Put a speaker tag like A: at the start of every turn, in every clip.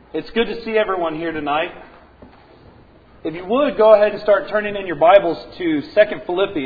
A: It's good to see everyone here tonight. If you would, go ahead and start turning in your Bibles to second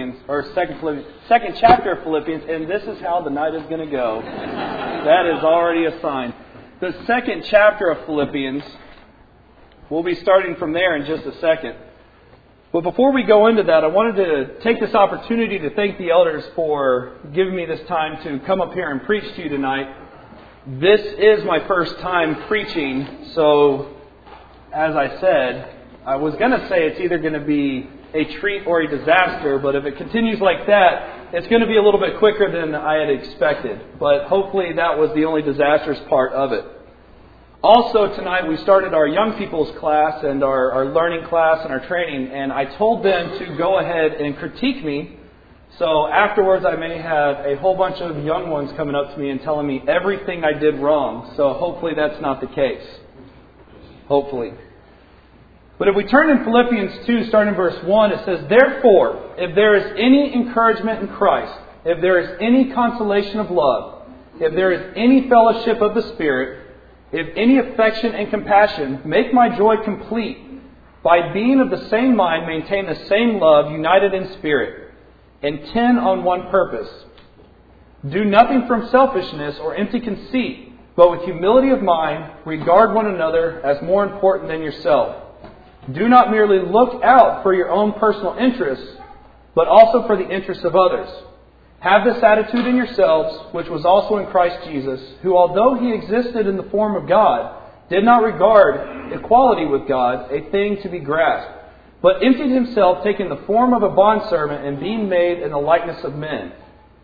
A: chapter of Philippians, and this is how the night is going to go. That is already a sign. The second chapter of Philippians, we'll be starting from there in just a second. But before we go into that, I wanted to take this opportunity to thank the elders for giving me this time to come up here and preach to you tonight. This is my first time preaching, so as I said, I was going to say it's either going to be a treat or a disaster, but if it continues like that, it's going to be a little bit quicker than I had expected. But hopefully that was the only disastrous part of it. Also tonight we started our young people's class and our learning class and our training, and I told them to go ahead and critique me. So afterwards I may have a whole bunch of young ones coming up to me and telling me everything I did wrong. So hopefully that's not the case. Hopefully. But if we turn in Philippians 2, starting in verse 1, it says, "Therefore, if there is any encouragement in Christ, if there is any consolation of love, if there is any fellowship of the Spirit, if any affection and compassion, make my joy complete. By being of the same mind, maintain the same love, united in spirit, intent on one purpose. Do nothing from selfishness or empty conceit, but with humility of mind, regard one another as more important than yourself. Do not merely look out for your own personal interests, but also for the interests of others. Have this attitude in yourselves, which was also in Christ Jesus, who, although He existed in the form of God, did not regard equality with God a thing to be grasped, but emptied Himself, taking the form of a bondservant and being made in the likeness of men.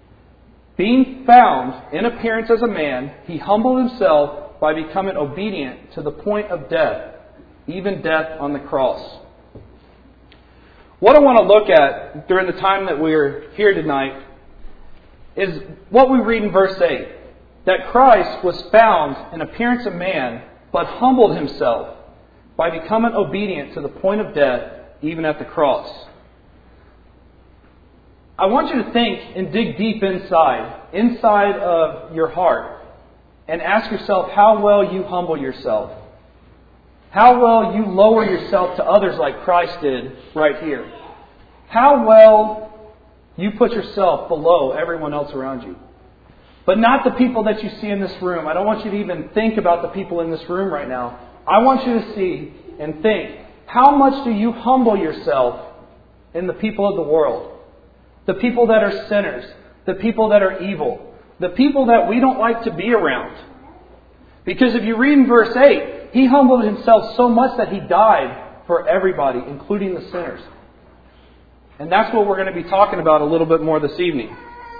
A: Being found in appearance as a man, He humbled Himself by becoming obedient to the point of death, even death on the cross." What I want to look at during the time that we're here tonight is what we read in verse 8. That Christ was found in appearance of man, but humbled Himself by becoming obedient to the point of death, even at the cross. I want you to think and dig deep inside of your heart, and ask yourself how well you humble yourself. How well you lower yourself to others like Christ did right here. How well you put yourself below everyone else around you. But not the people that you see in this room. I don't want you to even think about the people in this room right now. I want you to see and think, how much do you humble yourself in the people of the world? The people that are sinners. The people that are evil. The people that we don't like to be around. Because if you read in verse 8, He humbled Himself so much that He died for everybody, including the sinners. And that's what we're going to be talking about a little bit more this evening.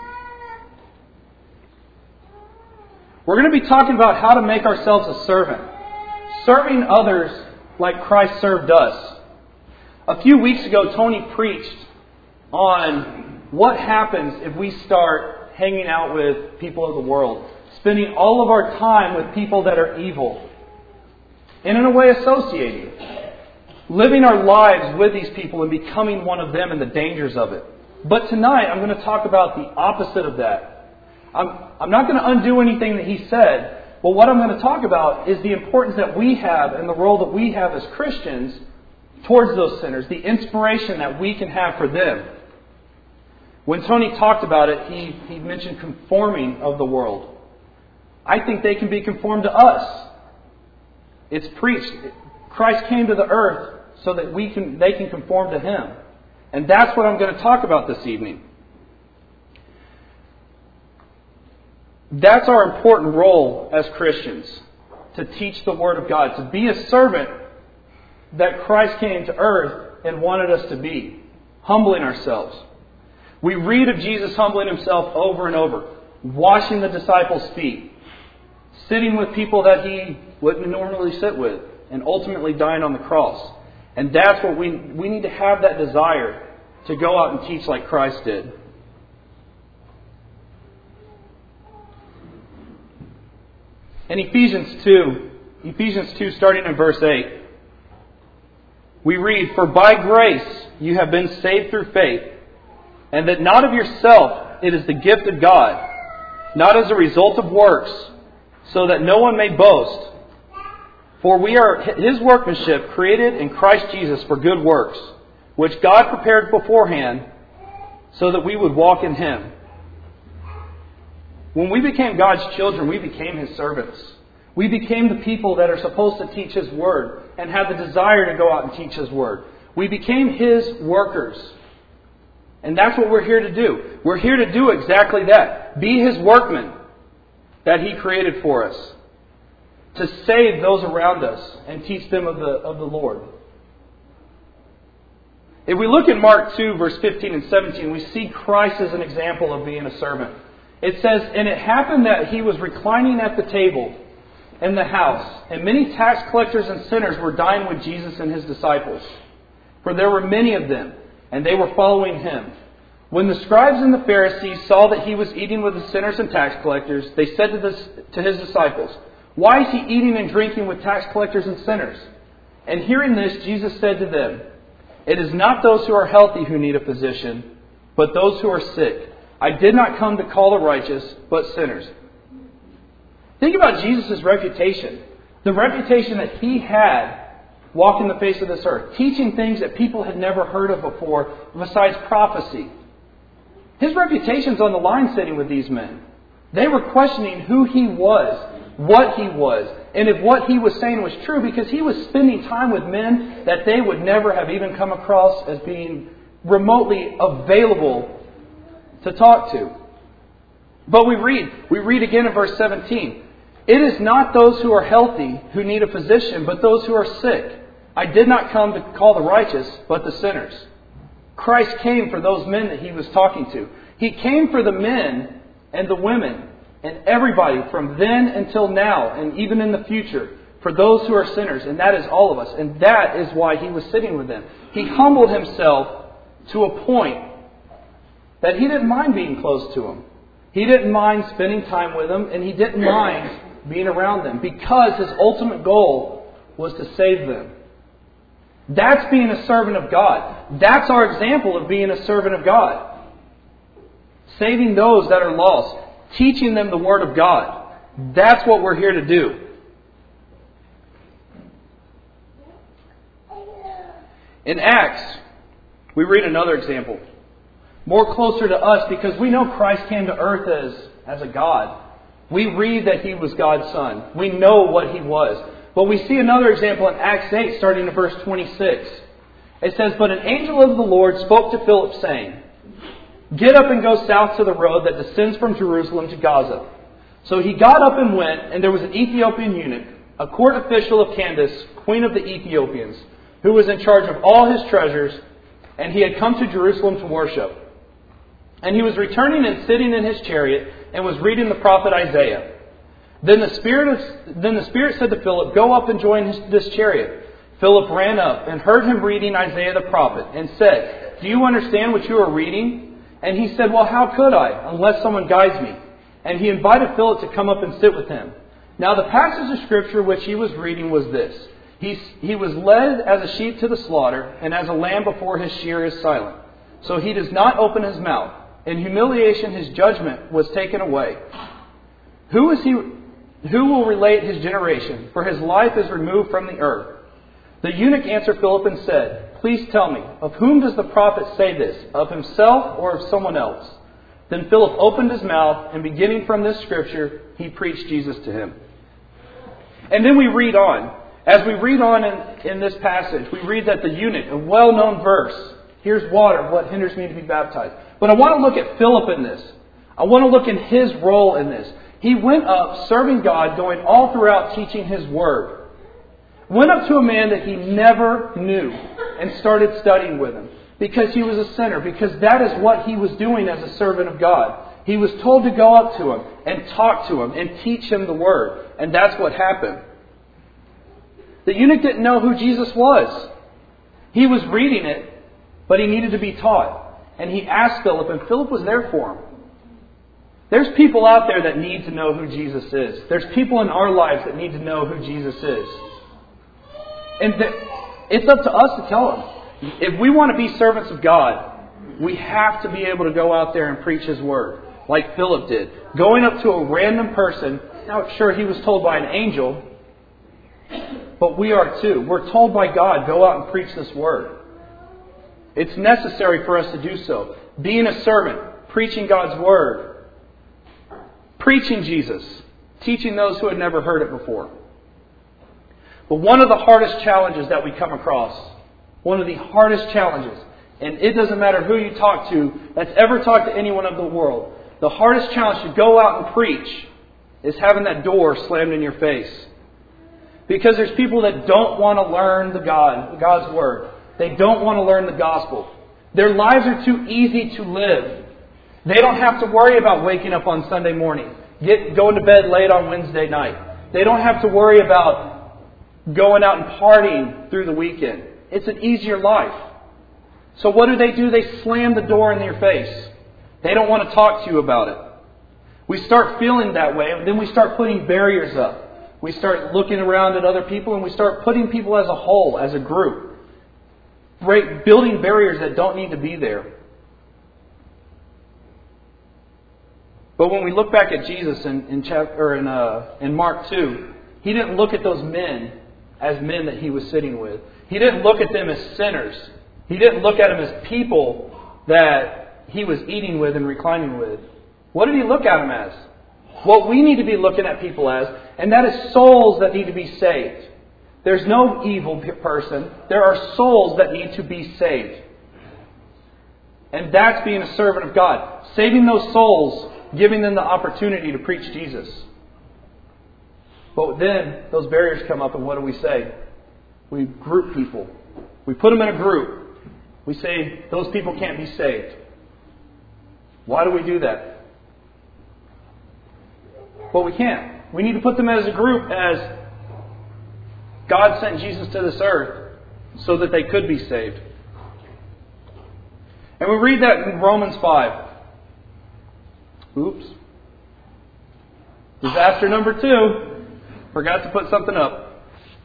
A: We're going to be talking about how to make ourselves a servant. Serving others like Christ served us. A few weeks ago, Tony preached on what happens if we start hanging out with people of the world. Spending all of our time with people that are evil. And in a way associating. Living our lives with these people and becoming one of them and the dangers of it. But tonight I'm going to talk about the opposite of that. I'm not going to undo anything that he said. But what I'm going to talk about is the importance that we have and the role that we have as Christians towards those sinners. The inspiration that we can have for them. When Tony talked about it, he mentioned conforming of the world. I think they can be conformed to us. It's preached. Christ came to the earth so that they can conform to Him. And that's what I'm going to talk about this evening. That's our important role as Christians. To teach the Word of God. To be a servant that Christ came to earth and wanted us to be. Humbling ourselves. We read of Jesus humbling Himself over and over. Washing the disciples' feet. Sitting with people that He wouldn't normally sit with. And ultimately dying on the cross. And that's what we need to have, that desire to go out and teach like Christ did. In Ephesians 2 starting in verse 8, we read, "For by grace you have been saved through faith, and that not of yourself, it is the gift of God, not as a result of works, so that no one may boast. For we are His workmanship, created in Christ Jesus for good works, which God prepared beforehand so that we would walk in Him. When we became God's children, we became His servants. We became the people that are supposed to teach His Word and have the desire to go out and teach His Word. We became His workers. And that's what we're here to do. We're here to do exactly that. Be His workmen that He created for us. To save those around us and teach them of the Lord. If we look at Mark 2, verse 15 and 17, we see Christ as an example of being a servant. It says, "And it happened that He was reclining at the table in the house, and many tax collectors and sinners were dining with Jesus and His disciples. For there were many of them, and they were following Him. When the scribes and the Pharisees saw that He was eating with the sinners and tax collectors, they said to His disciples, 'Why is He eating and drinking with tax collectors and sinners?' And hearing this, Jesus said to them, 'It is not those who are healthy who need a physician, but those who are sick. I did not come to call the righteous, but sinners.'" Think about Jesus' reputation. The reputation that He had walking the face of this earth. Teaching things that people had never heard of before, besides prophecy. His reputation's on the line sitting with these men. They were questioning who He was, what He was, and if what He was saying was true, because He was spending time with men that they would never have even come across as being remotely available to talk to. But we read again in verse 17, "It is not those who are healthy who need a physician, but those who are sick. I did not come to call the righteous, but the sinners." Christ came for those men that He was talking to. He came for the men and the women and everybody from then until now and even in the future, for those who are sinners, and that is all of us. And that is why He was sitting with them. He humbled Himself to a point that He didn't mind being close to them. He didn't mind spending time with them, and He didn't mind being around them, because His ultimate goal was to save them. That's being a servant of God. That's our example of being a servant of God. Saving those that are lost. Teaching them the Word of God. That's what we're here to do. In Acts, we read another example. More closer to us, because we know Christ came to earth as a God. We read that He was God's Son. We know what He was. But we see another example in Acts 8, starting in verse 26. It says, "But an angel of the Lord spoke to Philip, saying, 'Get up and go south to the road that descends from Jerusalem to Gaza.' So he got up and went, and there was an Ethiopian eunuch, a court official of Candace, queen of the Ethiopians, who was in charge of all his treasures, and he had come to Jerusalem to worship. And he was returning and sitting in his chariot, and was reading the prophet Isaiah. Then the Spirit said to Philip, 'Go up and join this chariot.' Philip ran up and heard him reading Isaiah the prophet, and said, 'Do you understand what you are reading?' And he said, 'Well, how could I, unless someone guides me?' And he invited Philip to come up and sit with him. Now the passage of Scripture which he was reading was this: He was led as a sheep to the slaughter, and as a lamb before his shearer is silent. So he does not open his mouth. In humiliation his judgment was taken away. Who will relate his generation? For his life is removed from the earth.' The eunuch answered Philip and said, 'Please tell me, of whom does the prophet say this? Of himself or of someone else?' Then Philip opened his mouth, and beginning from this scripture, he preached Jesus to him." And then we read on. As we read on in this passage, we read that the eunuch, a well-known verse, "Here's water, what hinders me to be baptized?" But I want to look at Philip in this. I want to look at his role in this. He went up serving God, going all throughout teaching His Word. Went up to a man that he never knew and started studying with him. Because he was a sinner. Because that is what he was doing as a servant of God. He was told to go up to him and talk to him and teach him the Word. And that's what happened. The eunuch didn't know who Jesus was. He was reading it, but he needed to be taught. And he asked Philip, and Philip was there for him. There's people out there that need to know who Jesus is. There's people in our lives that need to know who Jesus is. And it's up to us to tell them. If we want to be servants of God, we have to be able to go out there and preach His Word, like Philip did. Going up to a random person. Now, sure, he was told by an angel, but we are too. We're told by God, go out and preach this word. It's necessary for us to do so. Being a servant, preaching God's word, preaching Jesus, teaching those who had never heard it before. But one of the hardest challenges that we come across, one of the hardest challenges, and it doesn't matter who you talk to that's ever talked to anyone of the world, the hardest challenge to go out and preach is having that door slammed in your face. Because there's people that don't want to learn God's Word. They don't want to learn the gospel. Their lives are too easy to live. They don't have to worry about waking up on Sunday morning, going to bed late on Wednesday night. They don't have to worry about going out and partying through the weekend. It's an easier life. So what do? They slam the door in your face. They don't want to talk to you about it. We start feeling that way, and then we start putting barriers up. We start looking around at other people, and we start putting people as a whole, as a group. Building barriers that don't need to be there. But when we look back at Jesus in Mark 2, He didn't look at those men as men that He was sitting with. He didn't look at them as sinners. He didn't look at them as people that He was eating with and reclining with. What did He look at them as? What we need to be looking at people as, and that is souls that need to be saved. There's no evil person. There are souls that need to be saved. And that's being a servant of God. Saving those souls, giving them the opportunity to preach Jesus. But then those barriers come up, and what do we say? We group people. We put them in a group. We say those people can't be saved. Why do we do that? Well, we can't. We need to put them as a group as God sent Jesus to this earth so that they could be saved. And we read that in Romans 5. Oops. Disaster number 2. Forgot to put something up.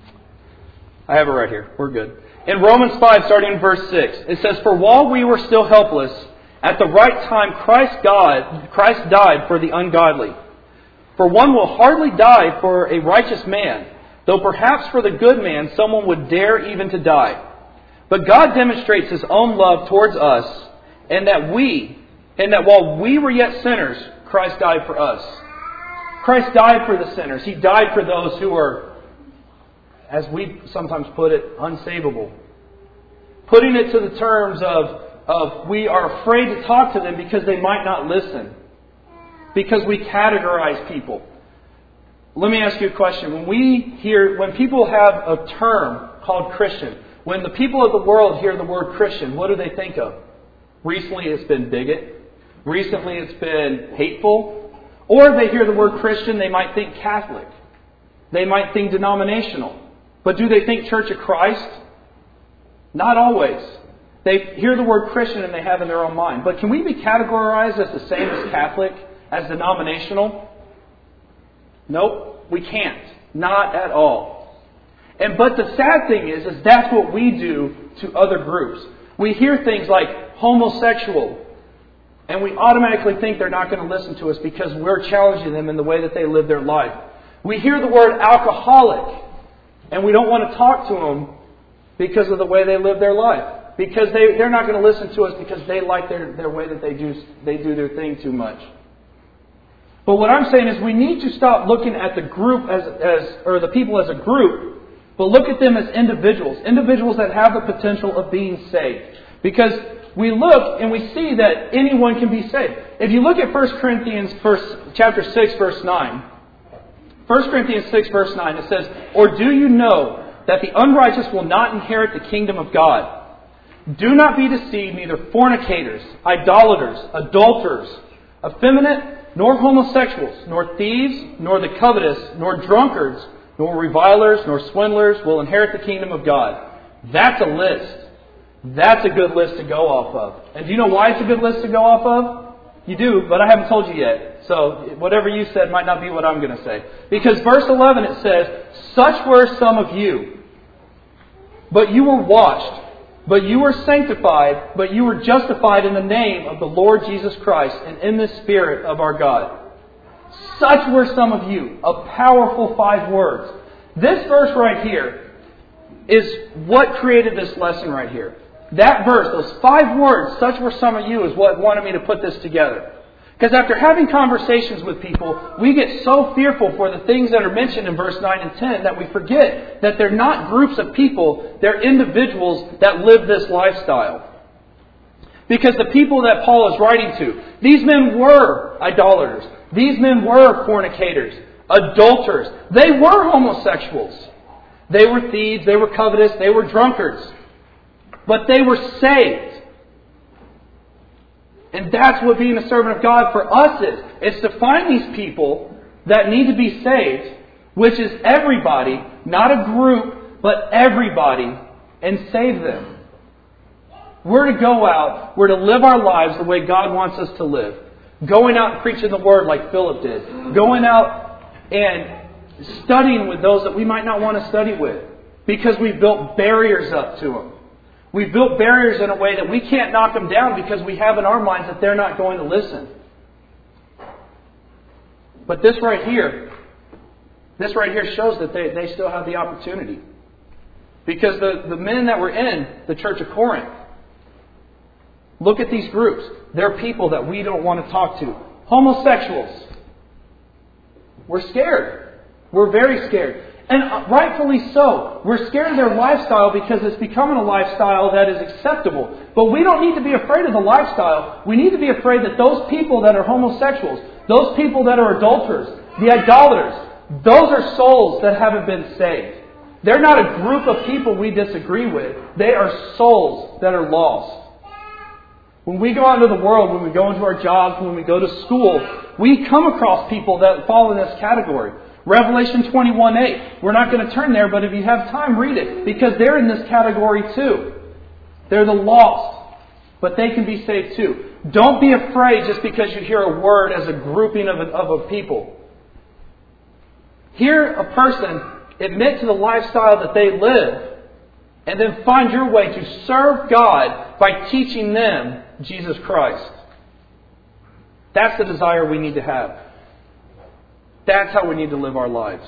A: I have it right here. We're good. In Romans 5, starting in verse 6, it says, "For while we were still helpless, at the right time Christ died for the ungodly. For one will hardly die for a righteous man, though perhaps for the good man someone would dare even to die. But God demonstrates His own love towards us, and that while we were yet sinners, Christ died for us." Christ died for the sinners. He died for those who were, as we sometimes put it, unsavable. Putting it to the terms of we are afraid to talk to them because they might not listen. Because we categorize people. Let me ask you a question. When people have a term called Christian, when the people of the world hear the word Christian, what do they think of? Recently it's been bigot. Recently it's been hateful. Or if they hear the word Christian, they might think Catholic. They might think denominational. But do they think Church of Christ? Not always. They hear the word Christian and they have in their own mind. But can we be categorized as the same as Catholic, as denominational? Nope, we can't. Not at all. But the sad thing is that's what we do to other groups. We hear things like homosexual, and we automatically think they're not going to listen to us because we're challenging them in the way that they live their life. We hear the word alcoholic, and we don't want to talk to them because of the way they live their life. Because they're not going to listen to us because they like their way that they do their thing too much. But what I'm saying is we need to stop looking at the group or the people as a group, but look at them as individuals. Individuals that have the potential of being saved. Because we look and we see that anyone can be saved. If you look at 1 Corinthians chapter 6, verse 9. 1 Corinthians 6, verse 9, it says, "Or do you know that the unrighteous will not inherit the kingdom of God? Do not be deceived, neither fornicators, idolaters, adulterers, effeminate, nor homosexuals, nor thieves, nor the covetous, nor drunkards, nor revilers, nor swindlers will inherit the kingdom of God." That's a list. That's a good list to go off of. And do you know why it's a good list to go off of? You do, but I haven't told you yet. So whatever you said might not be what I'm going to say. Because verse 11 it says, "Such were some of you. But you were washed, but you were sanctified, but you were justified in the name of the Lord Jesus Christ and in the Spirit of our God." Such were some of you. A powerful 5 words. This verse right here is what created this lesson right here. That verse, those 5 words, such were some of you, is what wanted me to put this together. Because after having conversations with people, we get so fearful for the things that are mentioned in verse 9 and 10 that we forget that they're not groups of people, they're individuals that live this lifestyle. Because the people that Paul is writing to, these men were idolaters. These men were fornicators, adulterers. They were homosexuals. They were thieves, they were covetous, they were drunkards. But they were saved. And that's what being a servant of God for us is. It's to find these people that need to be saved, which is everybody, not a group, but everybody, and save them. We're to go out, we're to live our lives the way God wants us to live. Going out and preaching the Word like Philip did. Going out and studying with those that we might not want to study with. Because we've built barriers up to them. We've built barriers in a way that we can't knock them down because we have in our minds that they're not going to listen. But this right here shows that they still have the opportunity. Because the men that were in the church of Corinth, look at these groups. They're people that we don't want to talk to. Homosexuals. We're scared. We're very scared. And rightfully so. We're scared of their lifestyle because it's becoming a lifestyle that is acceptable. But we don't need to be afraid of the lifestyle. We need to be afraid that those people that are homosexuals, those people that are adulterers, the idolaters, those are souls that haven't been saved. They're not a group of people we disagree with. They are souls that are lost. When we go out into the world, when we go into our jobs, when we go to school, we come across people that fall in this category. Revelation 21:8. We're not going to turn there, but if you have time, read it. Because they're in this category too. They're the lost. But they can be saved too. Don't be afraid just because you hear a word as a grouping of a people. Hear a person admit to the lifestyle that they live, and then find your way to serve God by teaching them Jesus Christ. That's the desire we need to have. That's how we need to live our lives.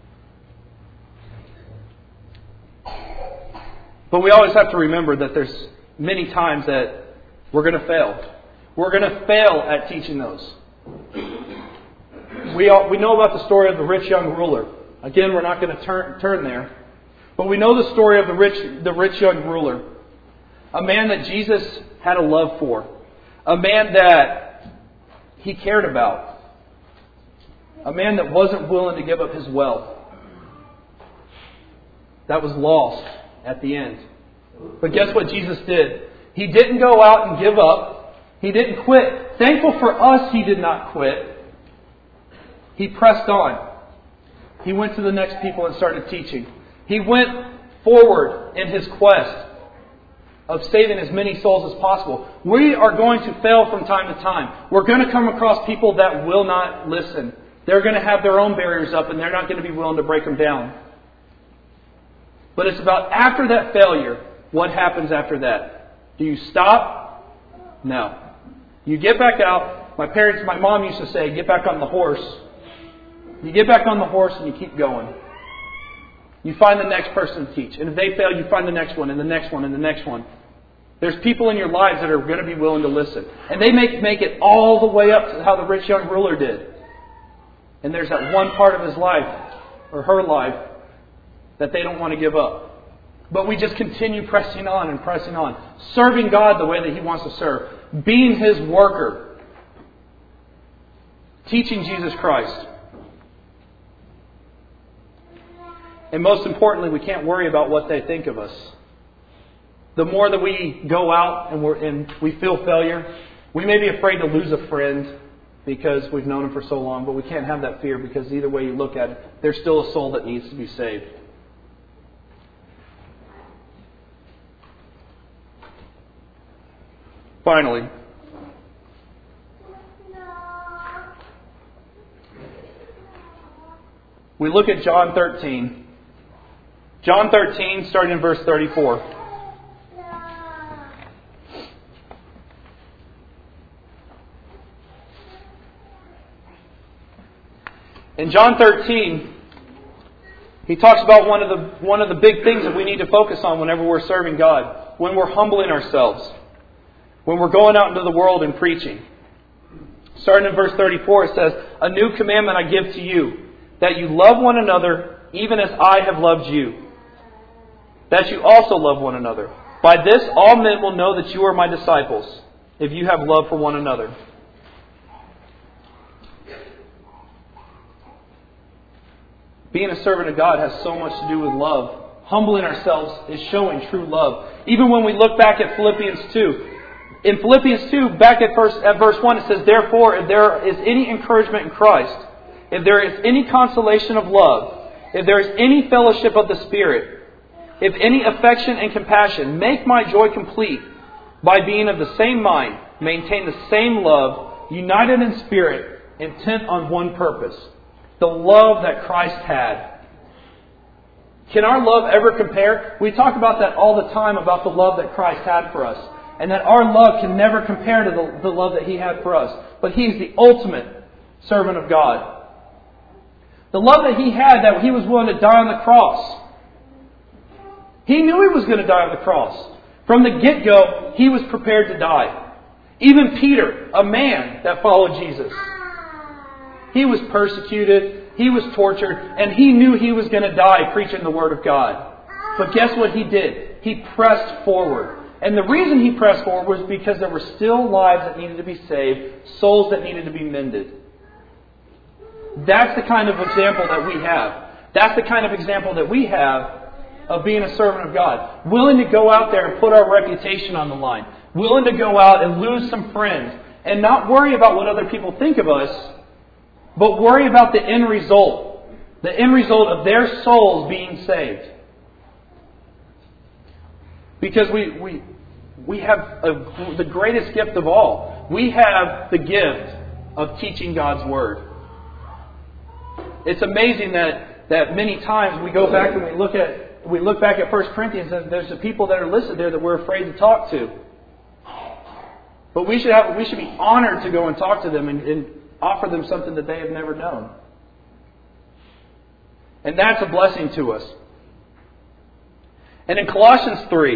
A: But we always have to remember that there's many times that we're going to fail. We're going to fail at teaching those. We know about the story of the rich young ruler. Again, we're not going to turn there. But we know the story of the rich young ruler. A man that Jesus had a love for. A man that he cared about. A man that wasn't willing to give up his wealth. That was lost at the end. But guess what Jesus did? He didn't go out and give up. He didn't quit. Thankful for us, he did not quit. He pressed on. He went to the next people and started teaching. He went forward in his quest of saving as many souls as possible. We are going to fail from time to time. We're going to come across people that will not listen. They're going to have their own barriers up and they're not going to be willing to break them down. But it's about after that failure, what happens after that? Do you stop? No. You get back out. My mom used to say, get back on the horse. You get back on the horse and you keep going. You find the next person to teach. And if they fail, you find the next one and the next one and the next one. There's people in your lives that are going to be willing to listen. And they make it all the way up to how the rich young ruler did. And there's that one part of his life, or her life, that they don't want to give up. But we just continue pressing on and pressing on. Serving God the way that He wants to serve. Being His worker. Teaching Jesus Christ. And most importantly, we can't worry about what they think of us. The more that we go out and we feel failure, we may be afraid to lose a friend because we've known him for so long, but we can't have that fear because either way you look at it, there's still a soul that needs to be saved. Finally, we look at John 13. John 13, starting in verse 34. In John 13, He talks about one of the big things that we need to focus on whenever we're serving God. When we're humbling ourselves. When we're going out into the world and preaching. Starting in verse 34, it says, "A new commandment I give to you, that you love one another, even as I have loved you. That you also love one another. By this all men will know that you are my disciples, if you have love for one another." Being a servant of God has so much to do with love. Humbling ourselves is showing true love. Even when we look back at Philippians 2. In Philippians 2, back at verse 1, it says, "Therefore, if there is any encouragement in Christ, if there is any consolation of love, if there is any fellowship of the Spirit, if any affection and compassion, make my joy complete by being of the same mind, maintain the same love, united in spirit, intent on one purpose." The love that Christ had. Can our love ever compare? We talk about that all the time, about the love that Christ had for us. And that our love can never compare to the love that He had for us. But He's the ultimate servant of God. The love that He had, that He was willing to die on the cross. He knew He was going to die on the cross. From the get-go, He was prepared to die. Even Peter, a man that followed Jesus. He was persecuted, he was tortured, and he knew he was going to die preaching the Word of God. But guess what he did? He pressed forward. And the reason he pressed forward was because there were still lives that needed to be saved, souls that needed to be mended. That's the kind of example that we have. That's the kind of example that we have of being a servant of God. Willing to go out there and put our reputation on the line. Willing to go out and lose some friends. And not worry about what other people think of us, but worry about the end result. The end result of their souls being saved. Because we have the greatest gift of all. We have the gift of teaching God's Word. It's amazing that many times we go back and we look back at 1 Corinthians and there's the people that are listed there that we're afraid to talk to. But we should be honored to go and talk to them and offer them something that they have never known. And that's a blessing to us. And in Colossians 3,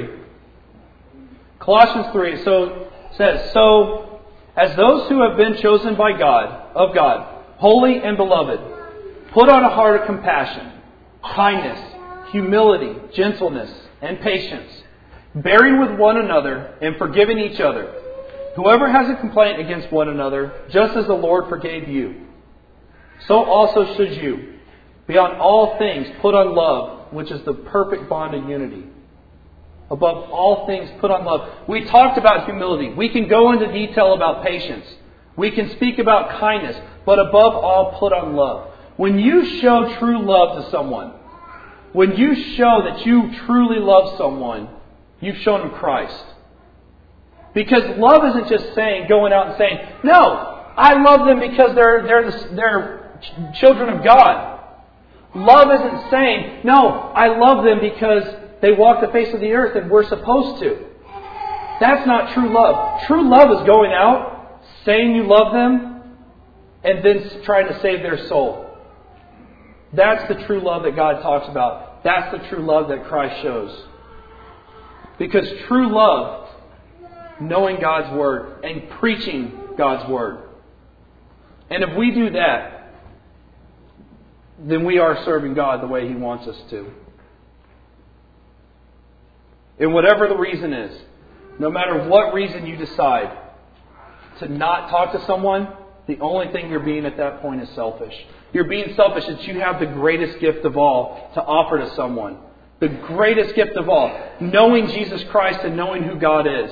A: it says, "So, as those who have been chosen by God, of God, holy and beloved, put on a heart of compassion, kindness, humility, gentleness, and patience, bearing with one another and forgiving each other. Whoever has a complaint against one another, just as the Lord forgave you, so also should you. Beyond all things, put on love, which is the perfect bond of unity." Above all things, put on love. We talked about humility. We can go into detail about patience. We can speak about kindness. But above all, put on love. When you show true love to someone, when you show that you truly love someone, you've shown them Christ. Because love isn't just going out and saying, "No, I love them because they're children of God." Love isn't saying, "No, I love them because they walk the face of the earth and we're supposed to." That's not true love. True love is going out, saying you love them, and then trying to save their soul. That's the true love that God talks about. That's the true love that Christ shows. Because true love, knowing God's Word and preaching God's Word. And if we do that, then we are serving God the way He wants us to. And whatever the reason is, no matter what reason you decide to not talk to someone, the only thing you're being at that point is selfish. You're being selfish that you have the greatest gift of all to offer to someone. The greatest gift of all. Knowing Jesus Christ and knowing who God is.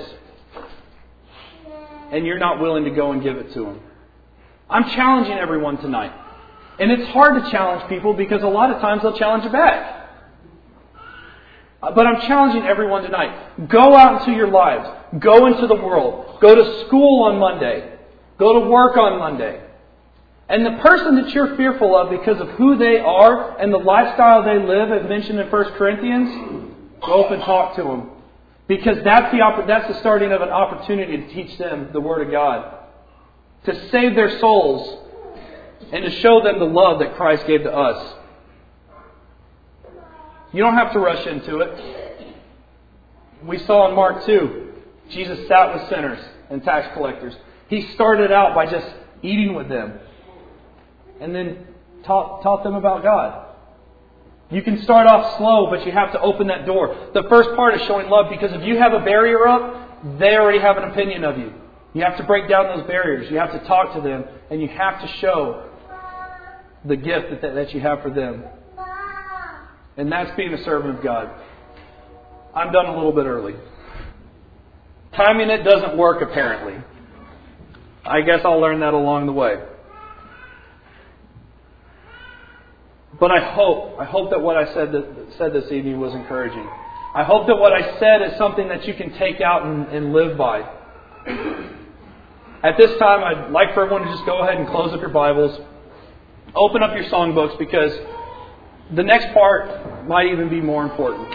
A: And you're not willing to go and give it to Him. I'm challenging everyone tonight. And it's hard to challenge people because a lot of times they'll challenge you back. But I'm challenging everyone tonight. Go out into your lives. Go into the world. Go to school on Monday. Go to work on Monday. And the person that you're fearful of because of who they are and the lifestyle they live, as mentioned in 1 Corinthians, go up and talk to them. Because that's the starting of an opportunity to teach them the Word of God. To save their souls and to show them the love that Christ gave to us. You don't have to rush into it. We saw in Mark 2, Jesus sat with sinners and tax collectors. He started out by just eating with them and then taught them about God. You can start off slow, but you have to open that door. The first part is showing love, because if you have a barrier up, they already have an opinion of you. You have to break down those barriers. You have to talk to them, and you have to show the gift that you have for them. And that's being a servant of God. I'm done a little bit early. Timing it doesn't work, apparently. I guess I'll learn that along the way. But I hope that what I said this evening was encouraging. I hope that what I said is something that you can take out and live by. At this time, I'd like for everyone to just go ahead and close up your Bibles. Open up your songbooks, because the next part might even be more important.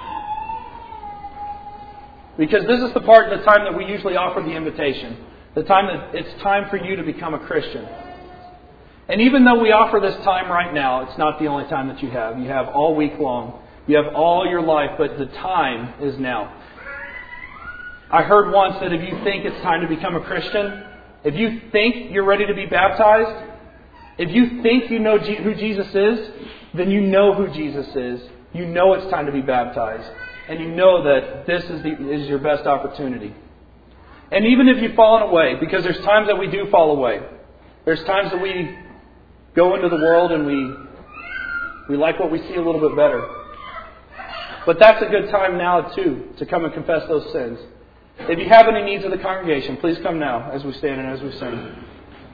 A: Because this is the part of the time that we usually offer the invitation. The time that it's time for you to become a Christian. And even though we offer this time right now, it's not the only time that you have. You have all week long. You have all your life, but the time is now. I heard once that if you think it's time to become a Christian, if you think you're ready to be baptized, if you think you know who Jesus is, then you know who Jesus is. You know it's time to be baptized. And you know that this is your best opportunity. And even if you've fallen away, because there's times that we do fall away. There's times that we go into the world and we like what we see a little bit better. But that's a good time now too, to come and confess those sins. If you have any needs of the congregation, please come now as we stand and as we sing.